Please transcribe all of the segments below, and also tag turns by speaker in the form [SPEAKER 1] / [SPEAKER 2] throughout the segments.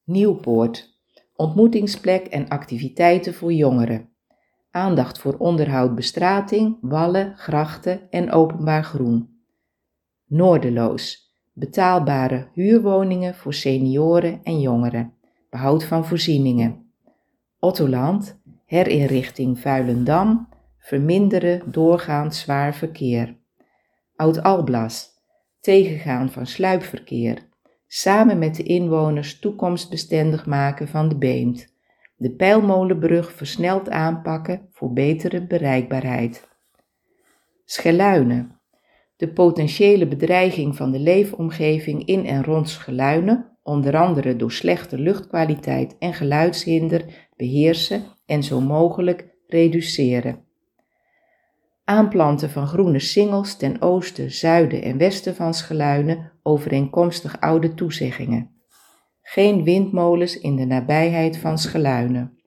[SPEAKER 1] Nieuwpoort, ontmoetingsplek en activiteiten voor jongeren. Aandacht voor onderhoud bestrating, wallen, grachten en openbaar groen. Noorderloos, betaalbare huurwoningen voor senioren en jongeren. Behoud van voorzieningen. Ottoland, herinrichting Vuilendam, verminderen doorgaand zwaar verkeer. Oud-Alblas, tegengaan van sluipverkeer. Samen met de inwoners toekomstbestendig maken van de Beemt. De Pijlmolenbrug versneld aanpakken voor betere bereikbaarheid. Scheluinen, de potentiële bedreiging van de leefomgeving in en rond Scheluinen, onder andere door slechte luchtkwaliteit en geluidshinder, beheersen en zo mogelijk reduceren. Aanplanten van groene singels ten oosten, zuiden en westen van Scheluinen overeenkomstig oude toezeggingen. Geen windmolens in de nabijheid van Scheluinen.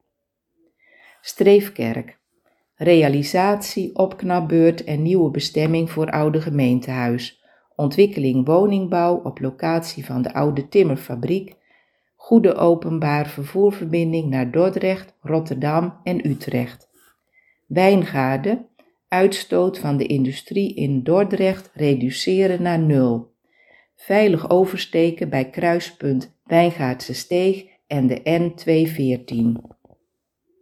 [SPEAKER 1] Streefkerk, realisatie, opknapbeurt en nieuwe bestemming voor oude gemeentehuis. Ontwikkeling woningbouw op locatie van de oude timmerfabriek. Goede openbaar vervoerverbinding naar Dordrecht, Rotterdam en Utrecht. Wijngaarden, uitstoot van de industrie in Dordrecht reduceren naar 0. Veilig oversteken bij kruispunt Wijngaardse Steeg en de N214.